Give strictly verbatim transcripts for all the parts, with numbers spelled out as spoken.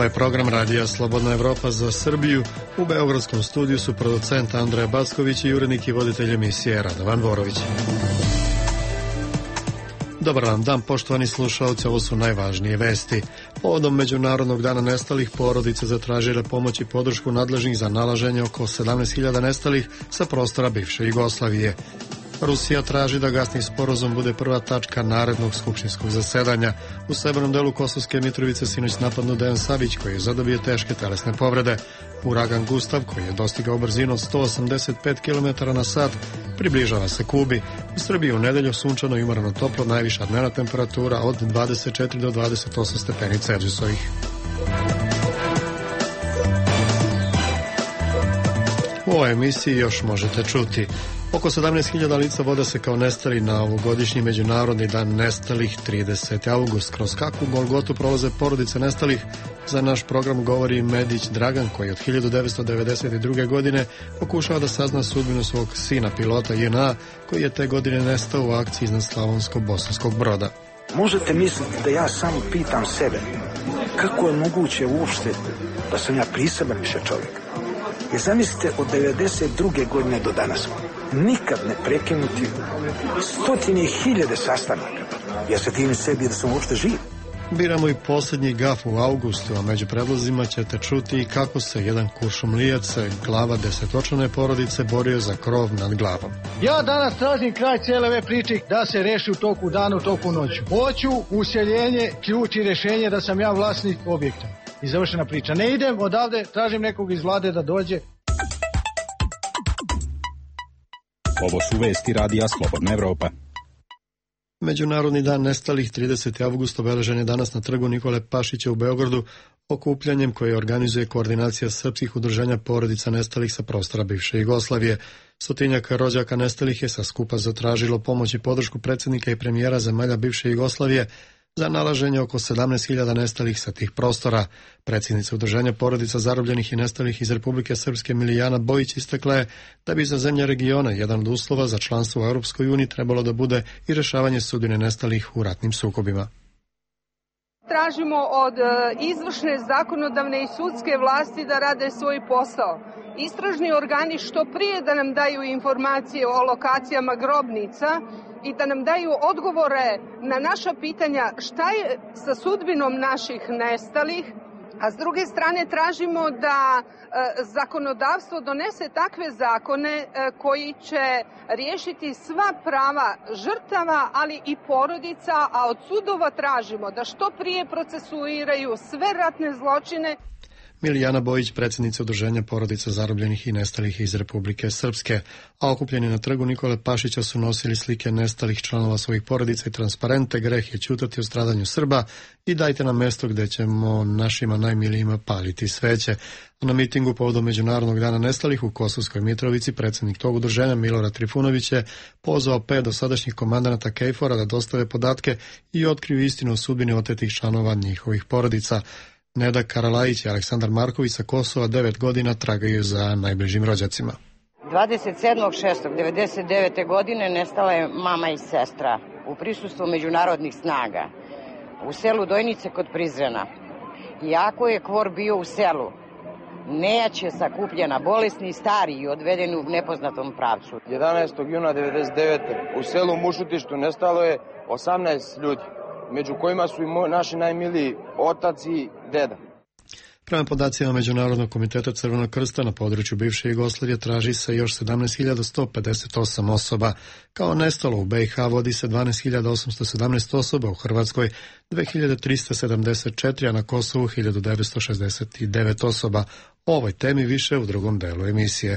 Ovo je program Radija Slobodna Evropa za Srbiju. U beogradskom studiju su producent Andreja Backović i urednik i voditelj emisije Radovan Vorović. Dobar vam dan, poštovani slušalci, ovo su najvažnije vesti. Povodom Međunarodnog dana nestalih, porodice zatražile pomoć i podršku nadležnih za nalaženje oko sedamnaest hiljada nestalih sa prostora bivše Jugoslavije. Rusija traži da gasni sporazum bude prva tačka narednog skupštinskog zasedanja. U severnom delu Kosovske Mitrovice sinoć napadnu Dejan Savić, koji je zadobio teške telesne povrede. Uragan Gustav, koji je dostigao brzinu od sto osamdeset pet kilometara na sat, približava se Kubi. U Srbiji u nedelju sunčano i umorno toplo, najviša dnevna temperatura od dvadeset četiri do dvadeset osam stepeni Celzijusovih. U ovoj emisiji još možete čuti: oko sedamnaest hiljada lica vode se kao nestali na ovogodišnji Međunarodni dan nestalih trideseti avgust. Kroz kakvu golgotu prolaze porodice nestalih, za naš program govori Medić Dragan, koji od hiljadu devetsto devedeset druge. godine pokušava da sazna sudbinu svog sina, pilota J N A, koji je te godine nestao u akciji iznad Slavonsko-Bosanskog Broda. Možete misliti da ja samo pitam sebe kako je moguće uopšte da sam ja priseban više čovjek. Jer zamislite, od devedeset druge. godine do danas nikad ne prekinuti stotine hiljade sastanaka. Ja se divim sebi da sam uopšte živ. Biramo i posljednji gaf u avgustu, a među predlozima ćete čuti i kako se jedan kuršumlijac, glava desetočlane porodice, borio za krov nad glavom. Ja danas tražim kraj cijele ove priče da se reši u toku dana, u toku noću. Hoću useljenje, ključ i rješenje da sam ja vlasnik objekta. I završena priča. Ne idem odavde, tražim nekog iz vlade da dođe. Ovo su vesti Radija Slobodna Evropa. Međunarodni dan nestalih trideseti avgust obeležen je danas na trgu Nikole Pašića u Beogradu okupljanjem koje organizuje koordinacija srpskih udruženja porodica nestalih sa prostora bivše Jugoslavije. Stotinjak rođaka nestalih je sa skupa zatražilo pomoć i podršku predsjednika i premijera zemalja bivše Jugoslavije za nalaženje oko sedamnaest hiljada nestalih sa tih prostora. Predsjednica udruženja porodica zarobljenih i nestalih iz Republike Srpske Milijana Bojić istakla je da bi za zemlje regiona jedan od uslova za članstvo u Europskoj uniji trebalo da bude i rešavanje sudbine nestalih u ratnim sukobima. Tražimo od izvršne, zakonodavne i sudske vlasti da rade svoj posao. Istražni organi što prije da nam daju informacije o lokacijama grobnica i da nam daju odgovore na naša pitanja šta je sa sudbinom naših nestalih, a s druge strane tražimo da e, zakonodavstvo donese takve zakone e, koji će riješiti sva prava žrtava, ali i porodica, a od sudova tražimo da što prije procesuiraju sve ratne zločine. Milijana Bojić, predsjednica udruženja porodica zarobljenih i nestalih iz Republike Srpske, a okupljeni na trgu Nikole Pašića su nosili slike nestalih članova svojih porodica i transparente "Greh je ćutati o stradanju Srba" i "Dajte nam mesto gde ćemo našima najmilijima paliti sveće". Na mitingu povodom Međunarodnog dana nestalih u Kosovskoj Mitrovici predsjednik tog udruženja Milorad Trifunović je pozvao pet dosadašnjih komandanata KFOR-a da dostave podatke i otkriju istinu o sudbini otetih članova njihovih porodica. Neda Karalajić i Aleksandar Marković sa Kosova devet godina tragaju za najbližim rođacima. dvadeset sedmog šestog devedeset devete. godine nestala je mama i sestra u prisustvu međunarodnih snaga u selu Dojnice kod Prizrena. Iako je kvor bio u selu, nejač je sakupljena, bolesni i stari i odvedeni u nepoznatom pravcu. jedanaestog juna devedeset devete. u selu Mušutištu nestalo je osamnaest ljudi, među kojima su i naši najmiliji otac i deda. Prema podacima Međunarodnog komiteta Crvenog krsta na području bivše Jugoslavije traži se još sedamnaest hiljada sto pedeset osam osoba. Kao nestalo u B i H vodi se dvanaest hiljada osamsto sedamnaest osoba, u Hrvatskoj dve hiljade trista sedamdeset četiri, a na Kosovu hiljadu devetsto šezdeset devet osoba. O ovoj temi više u drugom delu emisije.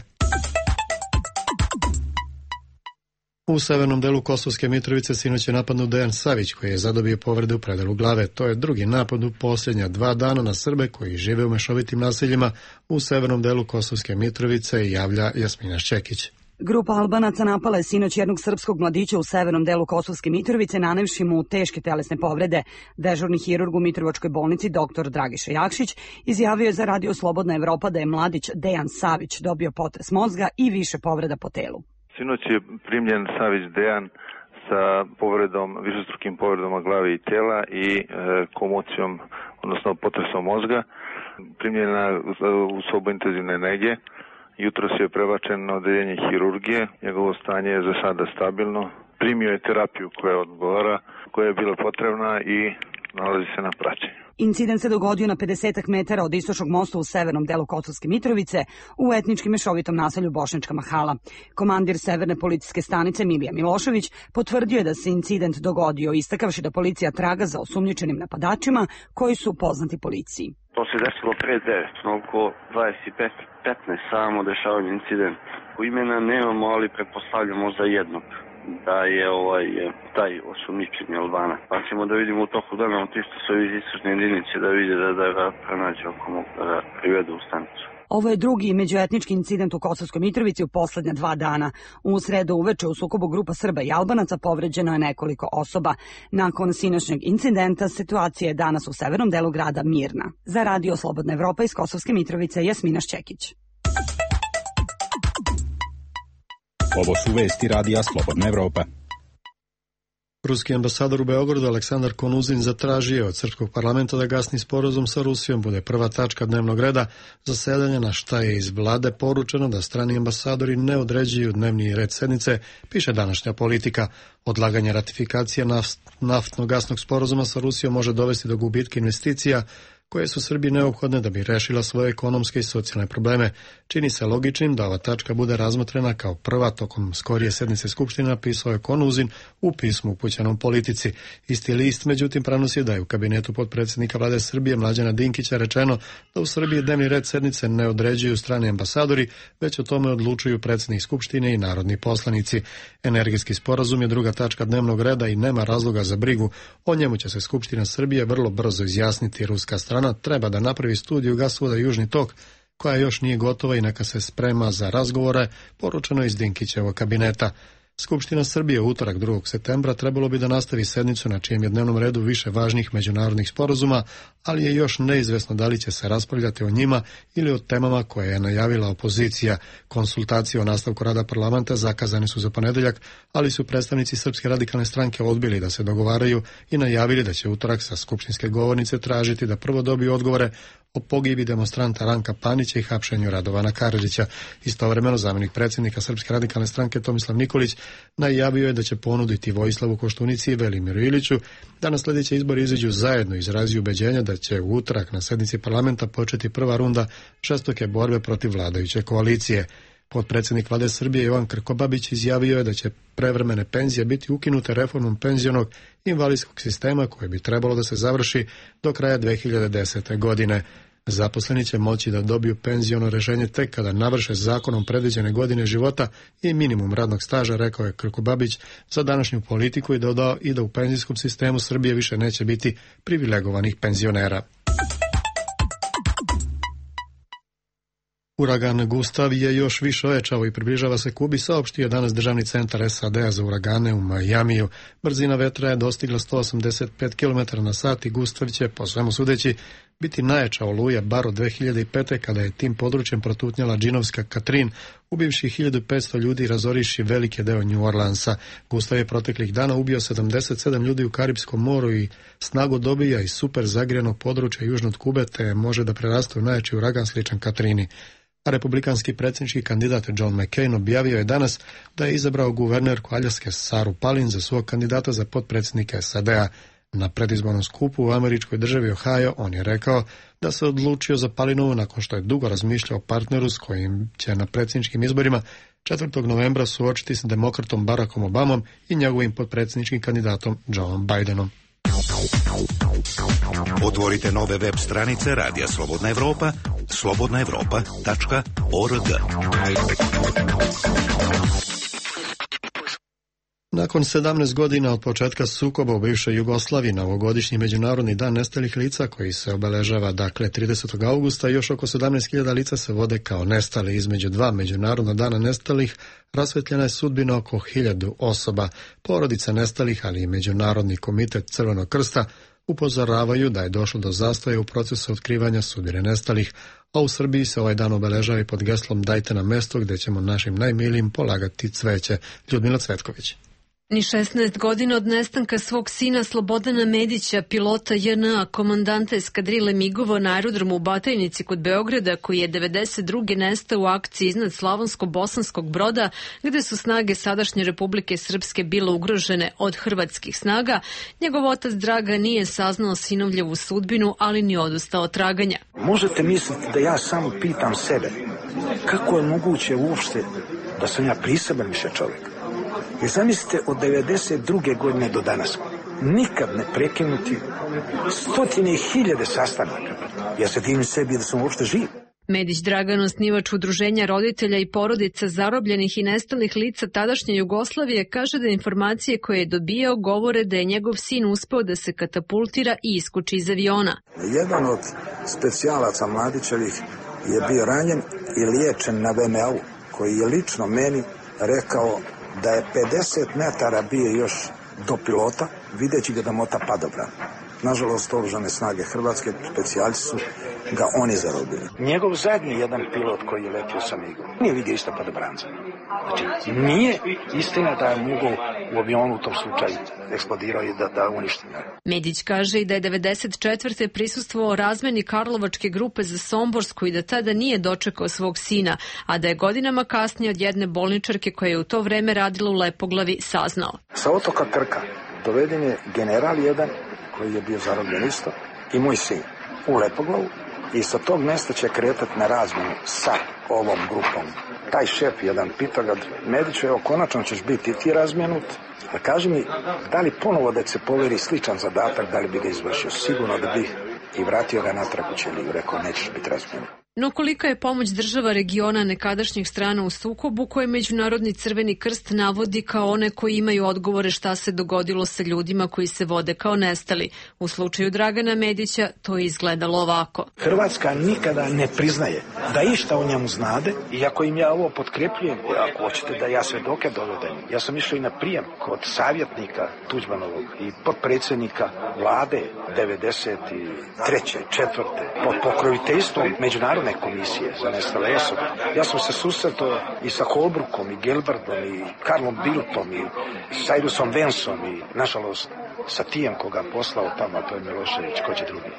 U severnom delu Kosovske Mitrovice sinoć je napadnut Dejan Savić, koji je zadobio povrede u predelu glave. To je drugi napad u posljednja dva dana na Srbe koji žive u mešovitim naseljima u severnom delu Kosovske Mitrovice, javlja Jasmina Šćekić. Grupa Albanaca napala je sinoć jednog srpskog mladića u severnom delu Kosovske Mitrovice, nanevši mu teške telesne povrede. Dežurni hirurg u Mitrovačkoj bolnici dr Dragiša Jakšić izjavio je za Radio Slobodna Evropa da je mladić Dejan Savić dobio potres mozga i više povreda po telu. Sinoć je primljen Savić Dejan sa povredom, višestrukim povredama glave i tela i e, komocijom, odnosno potresom mozga. primljena u sobu intenzivne nege. Jutros je prebačen na odeljenje hirurgije. Njegovo stanje je za sada stabilno. Primio je terapiju koja odgovara, koja je bila potrebna i nalazi se na praćenju. Incident se dogodio na pedesetak metara od istočnog mosta u severnom delu Kosovske Mitrovice u etnički mešovitom naselju Bošnjačka Mahala. Komandir severne policijske stanice Milija Milošević potvrdio je da se incident dogodio, istakavši da policija traga za osumnjičenim napadačima koji su poznati policiji. To se desilo pre devet, oko dvadeset pet petnaest samo dešavanje incident. U imena nemamo, ali pretpostavljamo za jednog da je ovaj taj osumnjičeni Albanac. Pa ćemo da vidimo u toku dana od isto sve iz istražne jedinice da vide da, da ga pronađe oko mogu da ga privedu u stanicu. Ovo je drugi međuetnički incident u Kosovskoj Mitrovici u poslednja dva dana. U sredu uveče u sukobu grupa Srba i Albanaca povređeno je nekoliko osoba. Nakon sinoćnjeg incidenta situacija je danas u severnom delu grada mirna. Za Radio Slobodna Evropa iz Kosovske Mitrovice, Jasmina Šćekić. Ovo su vesti Radija Slobodna Evropa. Ruski ambasador u Beogradu Aleksandar Konuzin zatražio od srpskog parlamenta da gasni sporazum sa Rusijom bude prva tačka dnevnog reda zasedanja, na šta je iz vlade poručeno da strani ambasadori ne određuju dnevni red sednice, piše današnja Politika. Odlaganje ratifikacije naftno-gasnog sporazuma sa Rusijom može dovesti do gubitka investicija koje su Srbiji neophodne da bi rešila svoje ekonomske i socijalne probleme. Čini se logičnim da ova tačka bude razmotrena kao prva tokom skorije sednice Skupštine, napisao je Konuzin u pismu upućenom Politici. Isti list, međutim, prenosi da je u kabinetu potpredsjednika vlade Srbije Mlađana Dinkića rečeno da u Srbiji dnevni red sednice ne određuju strani ambasadori, već o tome odlučuju predsjednik Skupštine i narodni poslanici. Energetski sporazum je druga tačka dnevnog reda i nema razloga za brigu. O njemu će se Skupština Srbije vrlo brzo izjasniti. Ruska strana treba da napravi studiju gasovoda Južni tok, koja još nije gotova i neka se sprema za razgovore, poručeno iz Dinkićevog kabineta. Skupština Srbije u utorak drugog septembra trebalo bi da nastavi sednicu na čijem je dnevnom redu više važnih međunarodnih sporazuma, ali je još neizvesno da li će se raspravljati o njima ili o temama koje je najavila opozicija. Konsultacije o nastavku rada parlamenta zakazane su za ponedeljak, ali su predstavnici Srpske radikalne stranke odbili da se dogovaraju i najavili da će utorak sa skupštinske govornice tražiti da prvo dobiju odgovore o pogibi demonstranta Ranka Panića i hapšenju Radovana Karadžića. Istovremeno zamjenik predsjednika Srpske radikalne stranke Tomislav Nikolić najavio je da će ponuditi Vojislavu Koštunici i Velimiru Iliću da na sljedeće izbori izađu zajedno, izrazio ubeđenja da će u utorak na sednici parlamenta početi prva runda žestoke borbe protiv vladajuće koalicije. Potpredsjednik vlade Srbije Jovan Krkobabić izjavio je da će prevremene penzije biti ukinute reformom penzionog i invalidskog sistema koje bi trebalo da se završi do kraja dve hiljade desete. godine. Zaposleni će moći da dobiju penziono rešenje tek kada navrše zakonom predviđene godine života i minimum radnog staža, rekao je Krkobabić za današnju Politiku i dodao i da u penzijskom sistemu Srbije više neće biti privilegovanih penzionera. Uragan Gustav je još više ojačao i približava se Kubi, saopštio je danas državni centar S A D-a za uragane u Majamiju. Brzina vetra je dostigla sto osamdeset pet kilometara na sat i Gustav će, po svemu sudeći, biti najjača oluja bar od dve hiljade pete. kada je tim područjem protutnjala džinovska Katrin, ubivši hiljadu petsto ljudi i razoriši velike deo New Orleansa. Gustav je proteklih dana ubio sedamdeset sedam ljudi u Karipskom moru i snagu dobija iz super zagrijanog područja južno od Kube, te može da preraste u najjači uragan sličan Katrini. A republikanski predsjednički kandidat John McCain objavio je danas da je izabrao guvernerku Aljaske Saru Palin za svog kandidata za potpredsjednika S A D-a. Na predizbornom skupu u američkoj državi Ohio on je rekao da se odlučio za Palinovu nakon što je dugo razmišljao o partneru s kojim će na predsjedničkim izborima četvrtog novembra suočiti s demokratom Barackom Obamom i njegovim potpredsjedničkim kandidatom Joeom Bidenom. Otvorite nove web stranice Radija Slobodna Evropa, slobodna evropa tačka org. Nakon sedamnaest godina od početka sukoba u bivšoj Jugoslaviji, novogodišnji Međunarodni dan nestalih lica koji se obeležava dakle tridesetog augusta, još oko sedamnaest hiljada lica se vode kao nestali. Između dva Međunarodna dana nestalih rasvetljena je sudbina oko hiljadu osoba. Porodica nestalih, ali i Međunarodni komitet Crvenog krsta upozoravaju da je došlo do zastoja u procesu otkrivanja sudbine nestalih, a u Srbiji se ovaj dan obeležava i pod geslom Dajte nam mesto gdje ćemo našim najmilijim polagati cveće. Ljudmila Cvetković. Ni šesnaest godina od nestanka svog sina Slobodana Medića, pilota J N A, komandanta eskadrile migova na aerodromu u Batajnici kod Beograda, koji je devedeset druge nestao u akciji iznad Slavonsko-Bosanskog Broda, gde su snage sadašnje Republike Srpske bile ugrožene od hrvatskih snaga, njegov otac Draga nije saznao sinovljevu sudbinu, ali ni odustao od traganja. Možete misliti da ja samo pitam sebe kako je moguće uopšte da sam ja priseban više čovjek. I zamislite, od devedeset druge godine do danas, nikad ne prekinuti stotine i hiljade sastanaka. Ja se divim sebi da sam uopšte živ. Medić Dragan, osnivač udruženja roditelja i porodica zarobljenih i nestalih lica tadašnje Jugoslavije, kaže da informacije koje je dobijao govore da je njegov sin uspeo da se katapultira i iskuči iz aviona. Jedan od specijalaca Mladićevih je bio ranjen i liječen na V M A-u, koji je lično meni rekao da je pedeset metara bio još do pilota, videći ga da mota padobran. Nažalost, oružane snage Hrvatske, specijalci su ga oni zarobili. Njegov zadnji jedan pilot koji je letio sa migom nije vidio isto padobranca. Znači, nije istina da je mogao u avionu u tom slučaju eksplodirao i da, da uništi. Medić kaže i da je devedeset četvrte prisustvovao razmeni Karlovačke grupe za Somborsku i da tada nije dočekao svog sina, a da je godinama kasnije od jedne bolničarke koja je u to vreme radila u Lepoglavi saznao. Sa otoka Krka doveden je general jedan koji je bio zarobljen isto i moj sin u Lepoglavu i sa tog mjesta će kretati na razmenu sa ovom grupom. Taj šef jedan pitao ga, Mediću, evo konačno ćeš biti ti razmjenut, a kaži mi, da li ponovo da se poveri sličan zadatak, da li bi ga izvršio? Sigurno da bi, i vratio ga natrag u Ćeliju, rekao nećeš biti razmjenut. No kolika je pomoć država regiona nekadašnjih strana u sukobu koje Međunarodni Crveni krst navodi kao one koji imaju odgovore šta se dogodilo sa ljudima koji se vode kao nestali. U slučaju Dragana Medića to je izgledalo ovako. Hrvatska nikada ne priznaje da išta o njemu znade i ako im ja ovo potkrepljujem, ako hoćete da ja svedoke dovedem, ja sam išao i na prijem kod savjetnika Tuđmanovog i potpredsjednika vlade devedeset treće četvrte pod pokroviteljstvom Međunarodne komisije za nestale osobe. Ja sam se susretao i sa Holbrookom i Gelbardom i Karlom Bildtom i Cyrusom Vensom i nažalost sa tijem koga poslao tamo, to je Milošević, ko će drugi.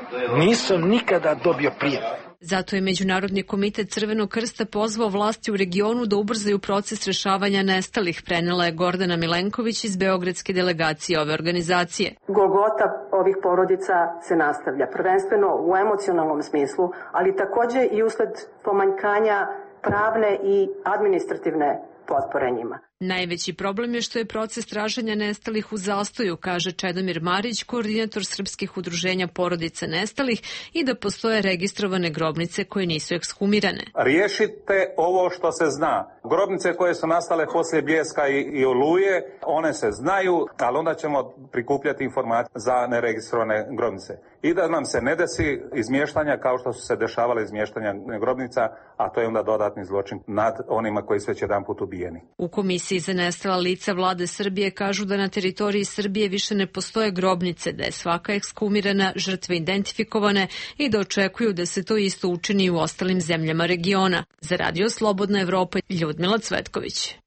Nisam nikada dobio prijem. Zato je Međunarodni komitet Crvenog krsta pozvao vlasti u regionu da ubrzaju proces rešavanja nestalih, prenela je Gordana Milenković iz beogradske delegacije ove organizacije. Golgota ovih porodica se nastavlja, prvenstveno u emocionalnom smislu, ali takođe i usled pomanjkanja pravne i administrativne potpore njima. Najveći problem je što je proces traženja nestalih u zastoju, kaže Čedomir Marić, koordinator srpskih udruženja porodica nestalih, i da postoje registrovane grobnice koje nisu ekshumirane. Riješite ovo što se zna. Grobnice koje su nastale poslije Bljeska i, i Oluje, one se znaju, ali onda ćemo prikupljati informacije za neregistrovane grobnice. I da nam se ne desi izmještanja kao što su se dešavale izmještanja grobnica, a to je onda dodatni zločin nad onima koji su već jedan put ubijeni. U komisiji za nestala lica vlade Srbije kažu da na teritoriji Srbije više ne postoje grobnice, da je svaka ekshumirana, žrtve identifikovane i da očekuju da se to isto učini u ostalim zemljama regiona. Za Radio Slobodna Evropa, Ljudmila Cvetković.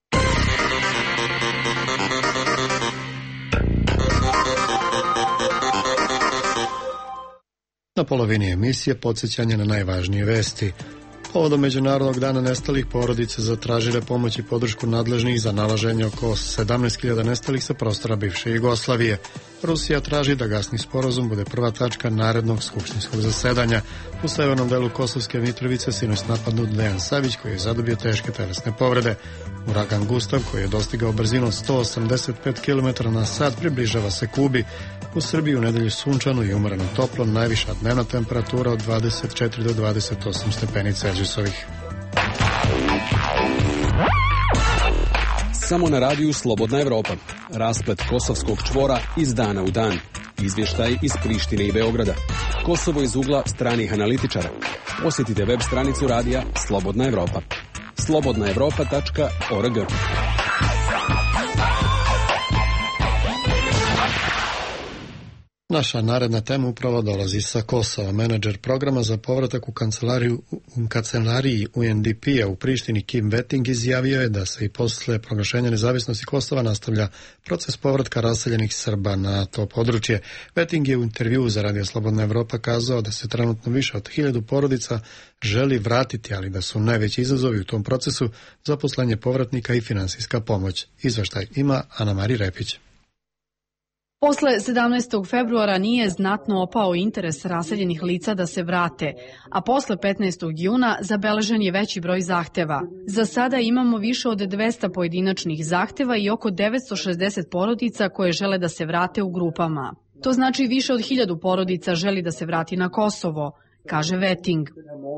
Na polovini emisije podsjećanje na najvažnije vesti. Povodom Međunarodnog dana nestalih, porodice zatražile pomoć i podršku nadležnih za nalaženje oko sedamnaest hiljada nestalih sa prostora bivše Jugoslavije. Rusija traži da gasni sporazum bude prva tačka narednog skupštinskog zasedanja. U severnom delu Kosovske Mitrovice sinoć napadnut Dejan Savić, koji je zadobio teške telesne povrede. Uragan Gustav, koji je dostigao brzinu sto osamdeset pet kilometara na sat, približava se Kubi. U Srbiji u nedelju sunčano i umoreno toplo, najviša dnevna temperatura od dvadeset četiri do dvadeset osam stepeni Celzijusovih. Samo na radiju Slobodna Evropa. Rasplet kosovskog čvora iz dana u dan. Izvještaj iz Prištine i Beograda. Kosovo iz ugla stranih analitičara. Posjetite web stranicu radija Slobodna Evropa. slobodna evropa tačka org. Naša naredna tema upravo dolazi sa Kosova. Menadžer programa za povratak u kancelariju u kancelariji U N D P-a u Prištini Kim Vetting izjavio je da se i posle proglašenja nezavisnosti Kosova nastavlja proces povratka raseljenih Srba na to područje. Vetting je u intervjuu za Radio Slobodna Evropa kazao da se trenutno više od hiljadu porodica želi vratiti, ali da su najveći izazovi u tom procesu zaposlenje povratnika i finansijska pomoć. Izveštaj ima Ana Mari Repić. Posle sedamnaestog februara nije znatno opao interes raseljenih lica da se vrate, a posle petnaestog juna zabeležen je veći broj zahteva. Za sada imamo više od dvesta pojedinačnih zahteva i oko devetsto šezdeset porodica koje žele da se vrate u grupama. To znači više od hiljadu porodica želi da se vrati na Kosovo, kaže Vetting.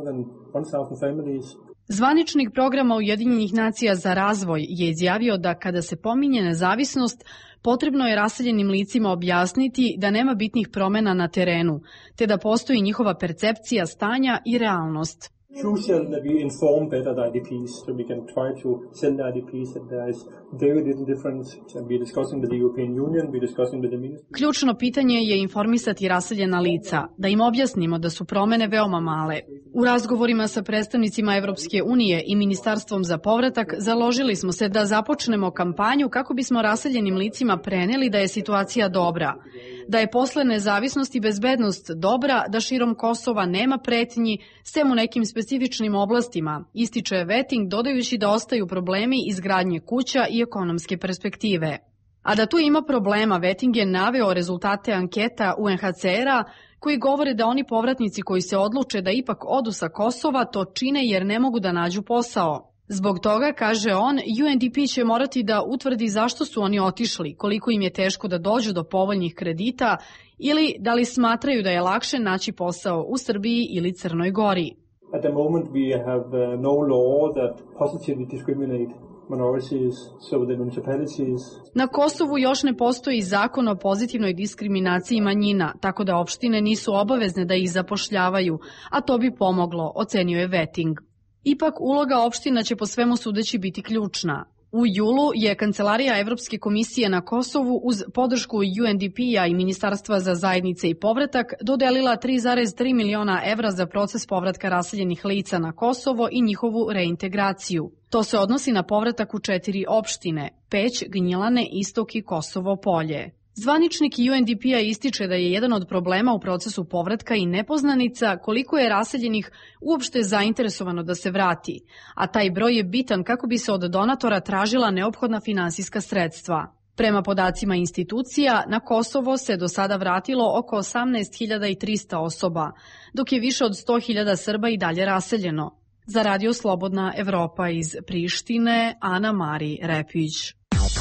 Zvaničnik programa Ujedinjenih nacija za razvoj je izjavio da kada se pominje nezavisnost, potrebno je raseljenim licima objasniti da nema bitnih promena na terenu, te da postoji njihova percepcija stanja i realnost. Crucial that we inform better the I D Ps so we can try to send the I D Ps that there is very little difference and we're discussing with the European Union, we're discussing with the ministry. Ključno pitanje je informisati raseljena lica, da im objasnimo da su promene veoma male. U razgovorima sa predstavnicima Evropske unije i Ministarstvom za povratak založili smo se da započnemo kampanju kako bismo raseljenim licima preneli da je situacija dobra, da je posle nezavisnosti bezbednost dobra, da širom Kosova nema pretnji, sem u nekim specifičnim oblastima, ističe Vetting dodajući da ostaju problemi izgradnje kuća i ekonomske perspektive. A da tu ima problema, Vetting je naveo rezultate anketa U N H C R-a koji govore da oni povratnici koji se odluče da ipak odu sa Kosova to čine jer ne mogu da nađu posao. Zbog toga, kaže on, U N D P će morati da utvrdi zašto su oni otišli, koliko im je teško da dođu do povoljnih kredita ili da li smatraju da je lakše naći posao u Srbiji ili Crnoj Gori. At the moment we have uh, no law that positively discriminate minorities, so the municipalities. Na Kosovu još ne postoji zakon o pozitivnoj diskriminaciji manjina, tako da opštine nisu obavezne da ih zapošljavaju, a to bi pomoglo, ocenio je Vetting. Ipak uloga opština će po svemu sudeći biti ključna. U julu je Kancelarija Evropske komisije na Kosovu uz podršku U N D P-a i Ministarstva za zajednice i povratak dodelila tri zarez tri miliona evra za proces povratka raseljenih lica na Kosovo i njihovu reintegraciju. To se odnosi na povratak u četiri opštine: Peć, Gnjilane, Istok i Kosovo Polje. Zvaničnik U N D P-a ističe da je jedan od problema u procesu povratka i nepoznanica koliko je raseljenih uopšte zainteresovano da se vrati, a taj broj je bitan kako bi se od donatora tražila neophodna finansijska sredstva. Prema podacima institucija, na Kosovo se do sada vratilo oko osamnaest hiljada trista osoba, dok je više od sto hiljada Srba i dalje raseljeno. Za Radio Slobodna Evropa iz Prištine, Ana Mari Repić.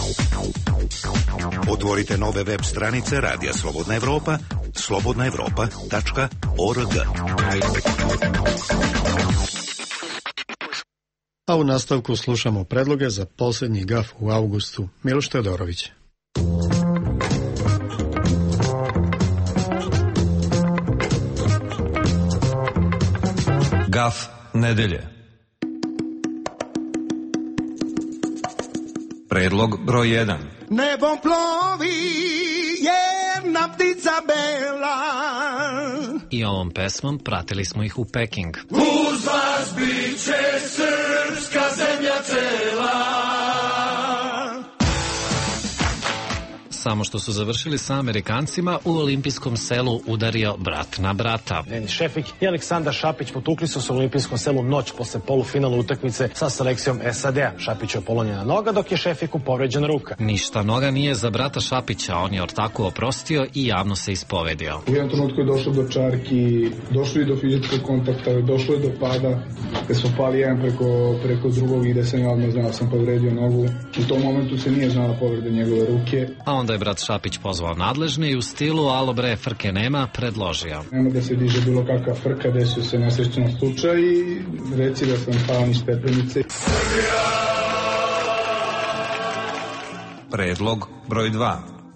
Otvorite nove web stranice Radija Slobodna Evropa, slobodna evropa tačka org. A u nastavku slušamo predloge za posljednji gaf u avgustu. Miloš Teodorović. Gaf nedelje. Predlog broj jedan. Nebom plovi jedna ptica bela. I ovom pesmom pratili smo ih u Peking. Uz vas bit će srpska zemlja cela. Samo što su završili sa Amerikancima, u olimpijskom selu udario brat na brata. Šefik i Aleksandar Šapić potukli su se u olimpijskom selu noć posle polufinala utakmice sa selekcijom S A D-a. Šapić je polomljena noga, dok je Šefiku povređena ruka. Ništa noga nije za brata Šapića, on je ortaku oprostio i javno se ispovedio. U jednom trenutku je došlo do čarki, došlo i do fizičkog kontakta, došlo je do pada, gde smo pali jedan preko, preko drugog i gde sam ja odmah znao, sam povredio nogu. U tom momentu se nije znala povreda njegove ruke. A onda je brat Šapić pozvao nadležne i u stilu alo bre, frke nema, predložio. Nema da se diže bilo kakva frka, desio se nesrećan slučaj i reci da sam pao niz stepenice. Predlog broj dva.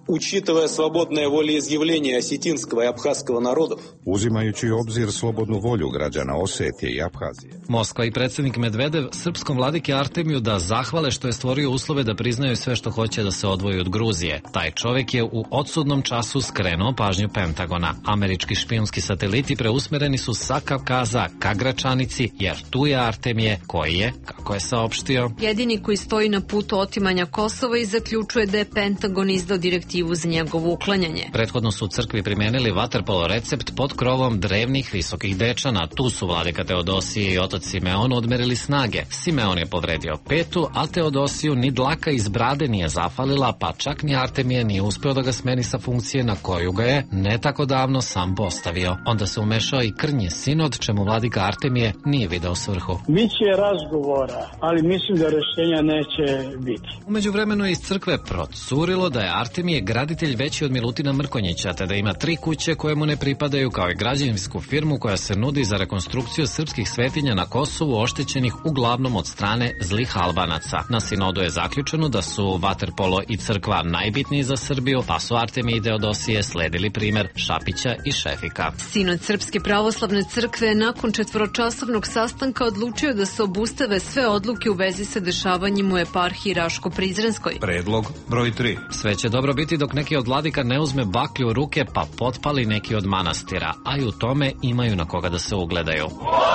Учитывая свободное волеизъявление осетинского и абхазского народов, uzimajući u obzir slobodnu volju građana Osetije i Abhazije. Moskva i predsjednik Medvedev srpskom vladiki Artemiju da zahvale što je stvorio uslove da priznaju sve što hoće da se odvoji od Gruzije. Taj čovjek je u odsudnom času skrenuo pažnju Pentagona. Američki špijunski sateliti preusmereni su sa Kavkaza ka Gračanici, jer tu je Artemije koji je, kako je saopštio, jedini koji stoji na putu otimanja Kosova i zaključuje da je Pentagon izdao direktivu za njegovo uklanjanje. Prethodno su u crkvi primenili vaterpolo recept pod krovom drevnih visokih dečana. Tu su vladika Teodosije i otac Simeon odmerili snage. Simeon je povredio petu, a Teodosiju ni dlaka iz brade nije zafalila, pa čak ni Artemije nije uspeo da ga smeni sa funkcije na koju ga je ne tako davno sam postavio. Onda se umešao i krnji sinod, čemu vladika Artemije nije video svrhu. Biće razgovora, ali mislim da rešenja neće biti. Umeđu vremenu iz crkve procurilo da je Artemije graditelj veći od Milutina Mrkonjića, te da ima tri kuće koje mu ne pripadaju, kao i građevinsku firmu koja se nudi za rekonstrukciju srpskih svetinja na Kosovu, oštećenih uglavnom od strane zlih Albanaca. Na sinodu je zaključeno da su vaterpolo i crkva najbitniji za Srbiju, pa su Artemije i Teodosije sledili primer Šapića i Šefika. Sinod Srpske pravoslavne crkve je nakon četvoročasovnog sastanka odlučio da se obustave sve odluke u vezi sa dešavanjem u eparhiji Raško-Prizrenskoj. Predlog broj tri. Sve će dobro biti dok neki od vladika ne uzme baklju u ruke pa potpali neki od manastira, a i u tome imaju na koga da se ugledaju.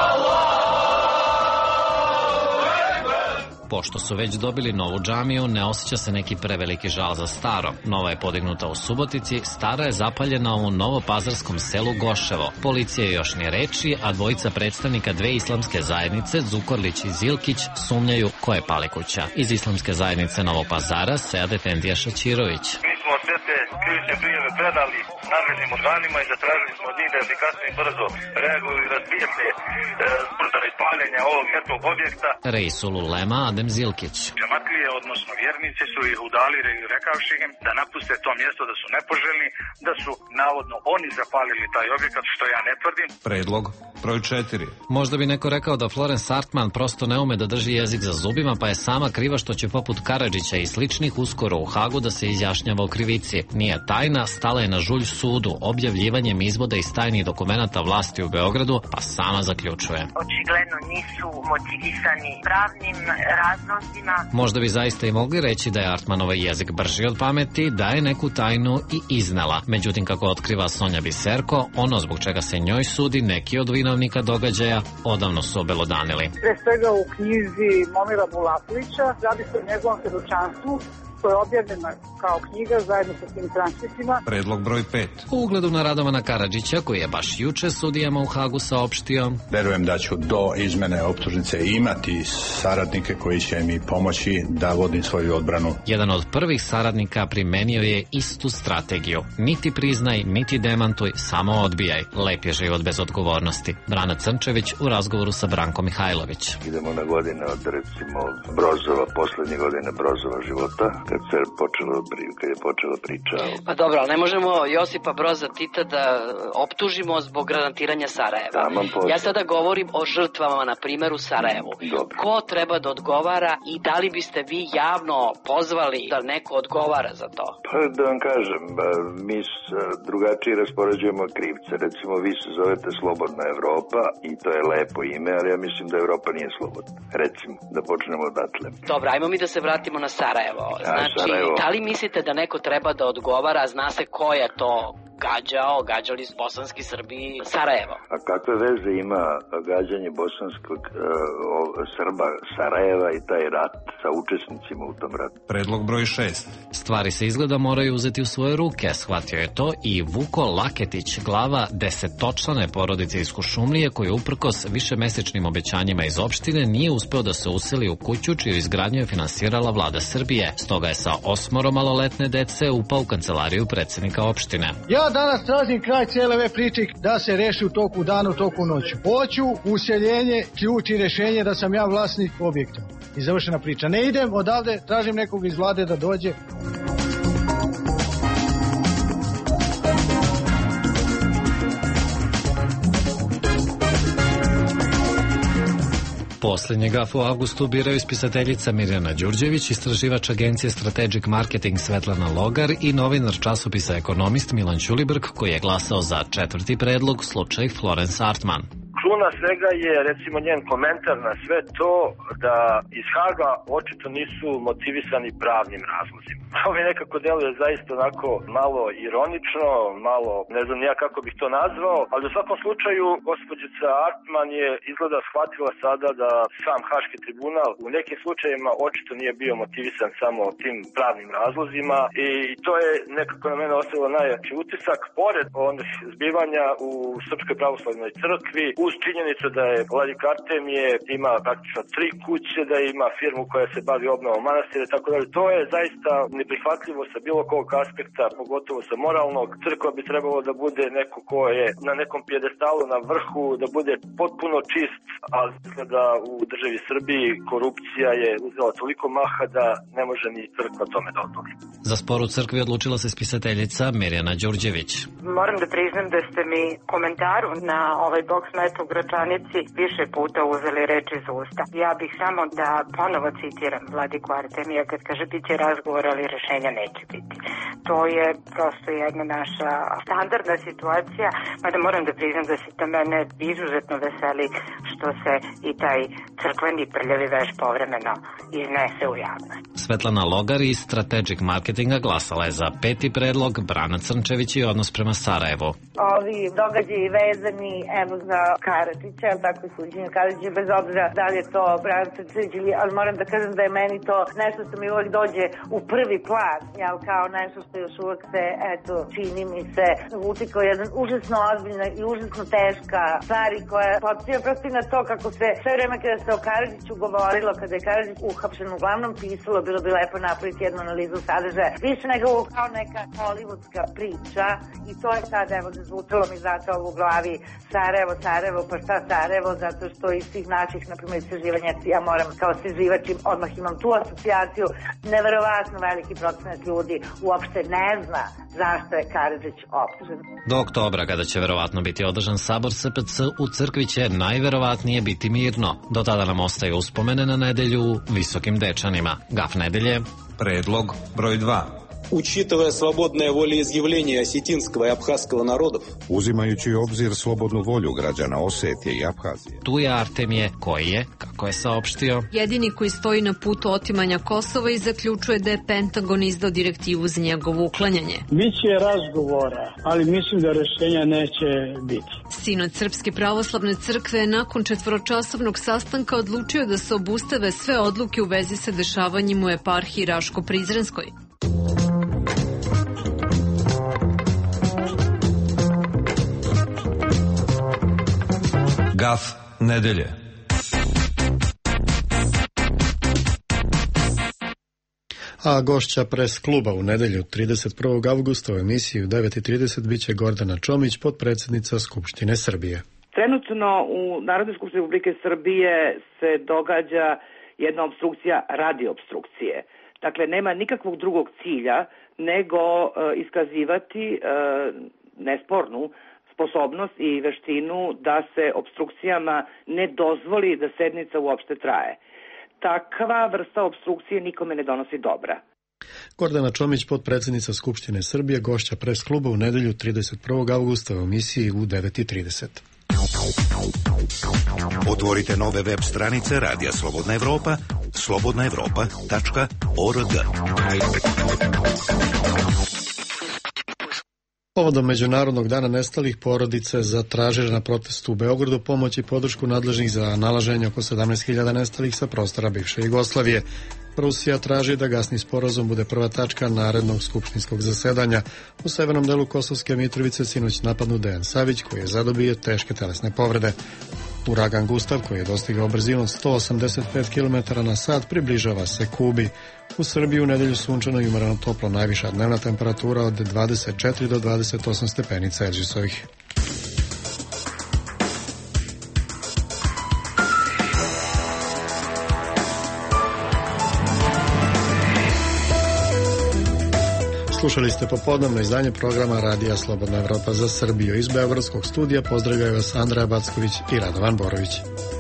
Pošto su već dobili novu džamiju, ne osjeća se neki preveliki žal za staro. Nova je podignuta u Subotici, stara je zapaljena u novopazarskom selu Goševo. Policija još ni reči, a dvojica predstavnika dve islamske zajednice, Zukorlić i Zilkić, sumnjaju ko je pali kuća. Iz islamske zajednice Novopazara, Sead Efendija Šačirović. Mi smo sve te krivične prijave predali nadležnim organima i zatražili smo od njih da efikasno i brzo reaguju i razbijete brda ispaljenja ovog mrtvog objekta. Reisul Ulema Adem Zilkić. Džematlije, odnosno vjernici, su ih udalili rekavši im da napuste to mjesto, da su nepoželjni, da su navodno oni zapalili taj objekat, što ja ne tvrdim. Predlog broj četiri. Možda bi neko rekao da Florence Hartman prosto ne ume da drži jezik za zubima, pa je sama kriva što će poput Karadžića i sličnih uskoro u Hagu da se izjašnjava o krivici. Nije tajna, stala je na žulj sudu objavljivanjem izvoda iz tajnih dokumenata vlasti u Beogradu, pa sama zaključuje. Očigledno nisu motivisani pravnim razlozima. Možda bi zaista i mogli reći da je Hartmanova jezik brži od pameti, da je neku tajnu i iznela. Međutim, kako otkriva Sonja Biserko, ono zbog čega se njoj sudi neki od vinovnika događaja odavno su obelodanili. Pre svega u knjizi Momira Bulakovića, radi se o njegovom svjedočanstvu, koja je objavljena kao knjiga zajedno sa tim transkriptima. Predlog broj pet. U ugledu na Radovana Karadžića, koji je baš juče sudijama u Hagu saopštio: verujem da ću do izmene optužnice imati saradnike koji će mi pomoći da vodim svoju odbranu. Jedan od prvih saradnika primenio je istu strategiju. Niti priznaj, niti demantuj, samo odbijaj. Lep je život bez odgovornosti. Brana Crnčević u razgovoru sa Brankom Mihajlović. Idemo na godine od, recimo, Brozova, poslednje godine Brozova života, kad se počelo, kad je počela priča. Pa dobro, ali ne možemo Josipa Broza Tita da optužimo zbog granatiranja Sarajeva. Ja sada govorim o žrtvama, na primjer, u Sarajevu. Dobro. Ko treba da odgovara i da li biste vi javno pozvali da neko odgovara za to? Pa da vam kažem, mi drugačije raspoređujemo krivce. Recimo, vi se zovete Slobodna Evropa i to je lepo ime, ali ja mislim da Evropa nije slobodna. Recimo, da počnemo odatle. Dobro, ajmo mi da se vratimo na Sarajevo. Znači, da li mislite da neko treba da odgovara, zna se ko je to gađao, gađali su bosanski Srbi Sarajevo? A kakve veze ima gađanje bosanskog uh, Srba Sarajeva i taj rat sa učesnicima u tom ratu? Predlog broj šest. Stvari se izgleda moraju uzeti u svoje ruke, shvatio je to i Vuko Laketić, glava desetočlane porodice iz Kuršumlije, koji uprkos višemesečnim obećanjima iz opštine nije uspeo da se useli u kuću čiju izgradnju je finansirala vlada Srbije. Stoga je sa osmoro maloletne dece upao u kancelariju predsjednika opštine. Ja danas tražim kraj cijele ove priče da se reši u toku dana, u toku noću. Hoću useljenje, ključ i rešenje da sam ja vlasnik objekta. I završena priča. Ne idem odavde, tražim nekog iz vlade da dođe. Posljednji gaf u avgustu biraju spisateljica Mirjana Đurđević, istraživač agencije Strategic Marketing Svetlana Logar i novinar časopisa Ekonomist Milan Ćulibrk, koji je glasao za četvrti predlog, slučaj Florence Artman. Kruna svega je recimo njen komentar na sve to da iz Haga očito nisu motivisani pravnim razlozima. To mi nekako deluje zaista onako malo ironično, malo ne znam ja kako bih to nazvao, ali u svakom slučaju gospođica Artman je izgleda shvatila sada da sam Haški tribunal u nekim slučajevima očito nije bio motivisan samo tim pravnim razlozima i to je nekako na mene ostavilo najjači utisak. Pored onih zbivanja u Srpskoj pravoslavnoj crkvi, uz činjenicu da je Vladika Artemije ima praktično tri kuće, da ima firmu koja se bavi obnovom manastira i tako dalje. To je zaista neprihvatljivo sa bilo kog aspekta, pogotovo sa moralnog. Crkva bi trebalo da bude neko ko je na nekom pijedestalu na vrhu, da bude potpuno čist, ali da u državi Srbiji korupcija je uzela toliko maha da ne može ni crkva tome da odloži. Za spor u crkvi odlučila se spisateljica Mirjana Đurđević. Moram da priznam da ste mi komentaru na ovaj boks met u Gračanici više puta uzeli reč iz usta. Ja bih samo da ponovo citiram Vladiku Artemija kad kaže biće razgovor, ali rešenja neće biti. To je prosto jedna naša standardna situacija, mada moram da priznam da se to mene izuzetno veseli što se i taj crkveni prljavi veš povremeno iznese u javnost. Svetlana Logar iz Strategic Marketinga glasala je za peti predlog, Brana Crnčević i odnos prema Sarajevu. Ovi događaji vezani evo za Karadžića, tako i suđenje Karadžića, bez obzira da li je to Brana Crnčević, ali moram da kažem da je meni to nešto što mi uvijek dođe u prvi plan, jel, kao nešto što još uvijek se, eto, čini mi se, vuči kao jedan užasno ozbiljna i užasno teška stvari koja podsjeća prosto na to kako se sve vreme kada se o Karadžiću govorilo, kada je Karadžić uhapšen uglavnom pisalo, bilo bi lepo napraviti jednu analizu sadržaja, više nego kao neka hollywoodska priča i to je sad, evo, zazvučalo mi zato u glavi Sarajevo, Sarajevo, pa šta Sarajevo, zato što iz svih naših, na primjer, istraživanja, ja moram kao istraživač, odmah imam tu asocijaciju, neverovatno veliki procenat ljudi uopšte ne zna zašto je Karadžić optužen. Do oktobra, kada će verovatno biti održan sabor S P C, u crkvi će najverovatnije biti mirno. Do tada nam ostaje uspomene na nedelju u Visokim Dečanima. Gaf nedelje. Predlog broj dva. Учитывая свободное волеизъявление осетинского и абхазского народов, uzimajući u obzir slobodnu volju građana Osetije i Abhazije. Tu je Artemije, koji je, kako je saopštio, jedini koji stoji na putu otimanja Kosova i zaključuje da je Pentagon izdao direktivu za njegovo uklanjanje. Biće razgovora, ali mislim da rešenja neće biti. Sinod Srpske pravoslavne crkve je nakon četvoročasovnog sastanka odlučio da se obustave sve odluke u vezi sa dešavanjem u eparhiji Raško-Prizrenskoj. Gaf nedelje. A gošća pres kluba u nedelju trideset prvog avgusta u emisiji u devet i trideset biće Gordana Čomić, potpredsjednica Skupštine Srbije. Trenutno u Narodnoj skupštini Republike Srbije se događa jedna obstrukcija radi obstrukcije. Dakle, nema nikakvog drugog cilja nego uh, iskazivati uh, nespornu sposobnost i veštinu da se obstrukcijama ne dozvoli da sednica uopšte traje. Takva vrsta obstrukcije nikome ne donosi dobra. Gordana Čomić, potpredsjednica Skupštine Srbije, gošća pres kluba u nedelju trideset prvog avgusta u emisiji u devet i trideset. Otvorite nove web stranice Radija Slobodna Evropa, slobodna evropa tačka org. Povodom Međunarodnog dana nestalih, porodice zatražile na protestu u Beogradu pomoć i podršku nadležnih za nalaženje oko sedamnaest hiljada nestalih sa prostora bivše Jugoslavije. Rusija traži da gasni sporazum bude prva tačka narednog skupštinskog zasedanja. U severnom delu Kosovske Mitrovice sinoć napadnu Dejan Savić, koji je zadobio teške telesne povrede. Uragan Gustav, koji je dostigao brzinu od sto osamdeset pet kilometara na sat, približava se Kubi. U Srbiji u nedelju sunčano i umjereno toplo, najviša dnevna temperatura od dvadeset četiri do dvadeset osam stepeni Celzijusovih. Slušali ste popodnevno izdanje programa Radija Slobodna Evropa za Srbiju. Iz beogradskog studija pozdravljaju vas Andreja Backović i Radovan Borović.